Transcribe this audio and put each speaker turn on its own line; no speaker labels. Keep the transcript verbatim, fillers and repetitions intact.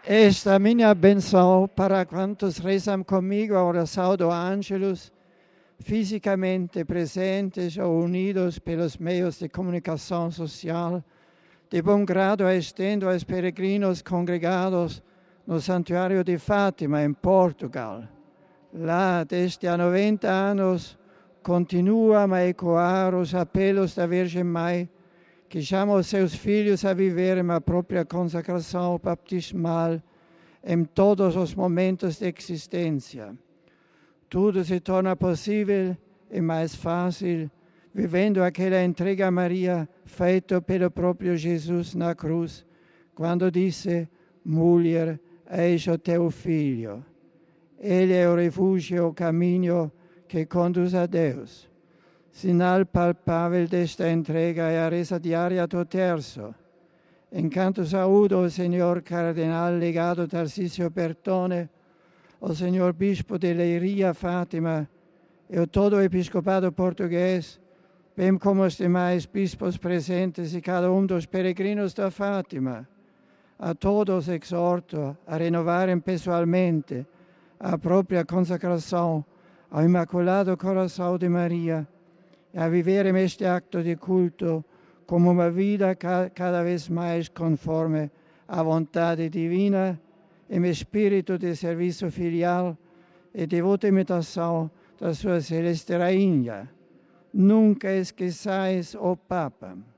Esta minha benção para quantos rezam comigo a oração do Ângelus, fisicamente presentes ou unidos pelos meios de comunicação social. De bom grado a estendo aos peregrinos congregados no Santuário de Fátima, em Portugal. Lá, desde há noventa anos, continuam a ecoar os apelos da Virgem Mãe, que chama os seus filhos a viver uma própria consagração baptismal em todos os momentos de existência. Tudo se torna possível e mais fácil vivendo aquela entrega a Maria feita pelo próprio Jesus na cruz, quando disse: mulher, eis o teu filho. Ele é o refúgio, o caminho que conduz a Deus. Sinal palpável desta entrega é a reza diária do terço. Enquanto saúdo o senhor cardenal legado Tarcísio Bertone, o senhor bispo de Leiria Fátima e o todo o episcopado português, bem como os demais bispos presentes e cada um dos peregrinos da Fátima. A todos exorto a renovarem pessoalmente a própria consagração ao Imaculado Coração de Maria e a viverem este acto de culto como uma vida cada vez mais conforme à vontade divina, em espírito de serviço filial e devota imitação da sua celeste rainha. Nunca esqueçais o Papa.